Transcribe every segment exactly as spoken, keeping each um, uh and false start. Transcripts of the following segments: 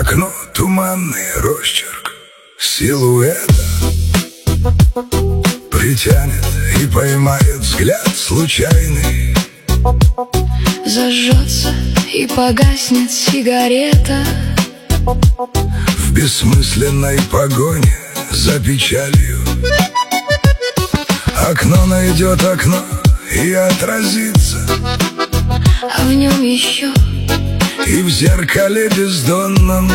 Окно, туманный росчерк силуэта притянет и поймает взгляд случайный. Зажжется и погаснет сигарета В бессмысленной погоне за печалью. Окно найдет окно и отразится, а в нем еще и в зеркале бездонном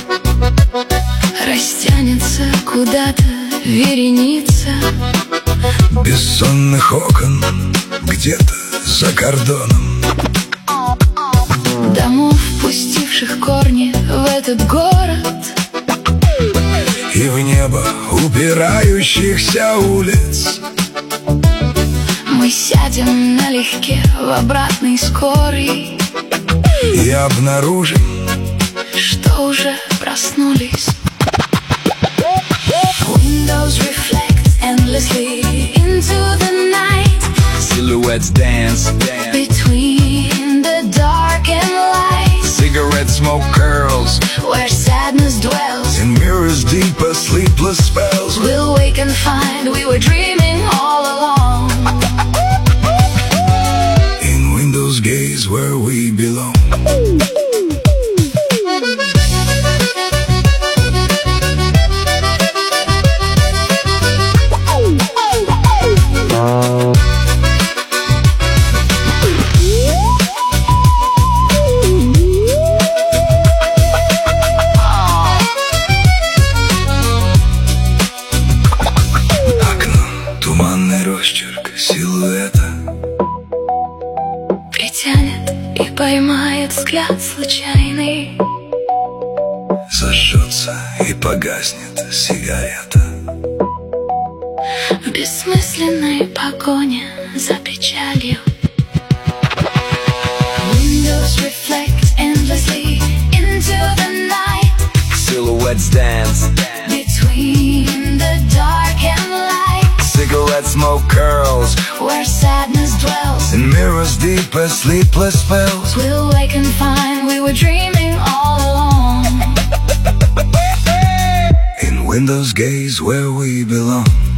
растянется куда-то вереница бессонных окон где-то за кордоном. Домов, пустивших корни в этот город, и в небо упирающихся улиц. Мы сядем налегке в обратной скорой и обнаружим, что уже проснулись. Windows reflect endlessly into the night. Silhouettes dance, dance between the dark and light. Cigarette smoke curls where sadness dwells. in mirrors deep as sleepless spells. We'll wake and find we were dreaming all along. In windows gaze where we belong. Туманный росчерк силуэта Притянет и поймает взгляд случайный. зажжется и погаснет сигарета В бессмысленной погоне за печалью. Windows reflect endlessly into the night. Silhouettes dance Between the dark and light. Cigarette smoke curls Where sadness dwells. in mirrors deep as sleepless spells. We'll wake and find we were dreaming all along. In windows gaze where we belong.